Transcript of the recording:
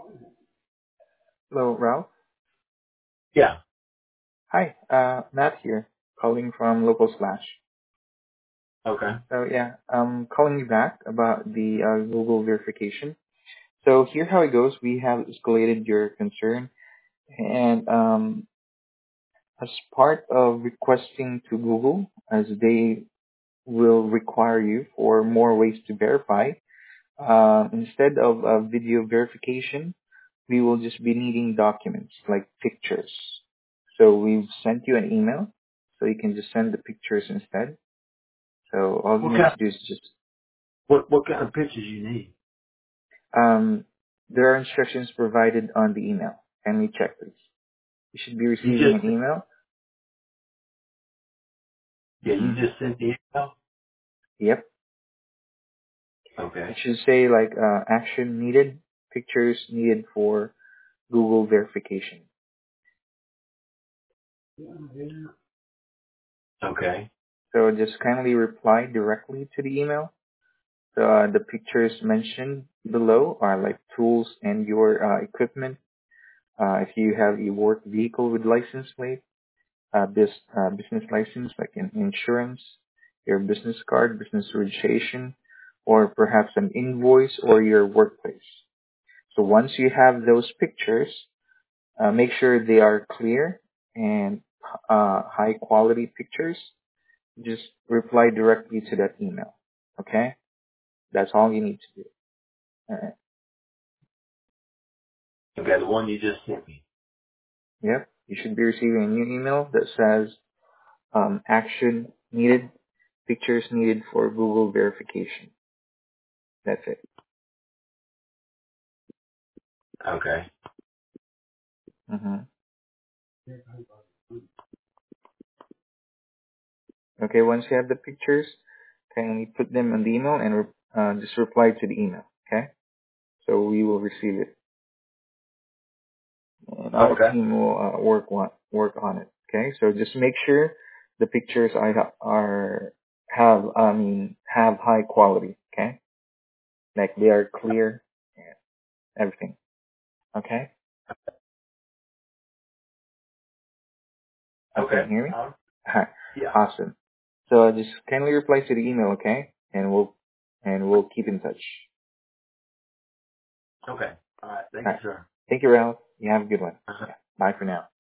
Hello, Ralph. Yeah. Hi, Matt here, calling from Local Slash. Okay. So yeah, I'm calling you back about the Google verification. So here how it goes. We have escalated your concern, and as part of requesting to Google, as they will require you for more ways to verify, instead of video verification, we will just be needing documents like pictures. So we've sent you an email, so you can just send the pictures instead. So all you What need kind to do is just what kind of pictures you need? um, there are instructions provided on the email. Kindly check please. You should be You receiving just an email. you hmm just sent the email? Yep. It Okay. should say like action needed, pictures needed for Google verification. Okay. So just kindly reply directly to the email. So the pictures mentioned below are like tools and your equipment. If you have a work vehicle with license plate, business license like an insurance, your business card, business registration, or perhaps an invoice or your workplace. So once you have those pictures, make sure they are clear and high quality pictures. Just reply directly to that email. Okay? That's all you need to do. All right. Okay, the one you just sent me. Yep. You should be receiving a new email that says action needed, pictures needed for Google verification. That's it. Okay. hmm Okay, once you have the pictures, kindly put them in the email and just reply to the email. Okay? So we will receive it. And our Okay. team will work on it. Okay? So just make sure the pictures have high quality. Okay? Like they are clear and everything. Okay? You can Okay. hear me? Yeah. Awesome. So just kindly reply to the email, okay? And we'll keep in touch. Okay. All right. Thank All you, right. sir. Thank you, Ralph. You have a good one. Uh-huh. Yeah. Bye for now.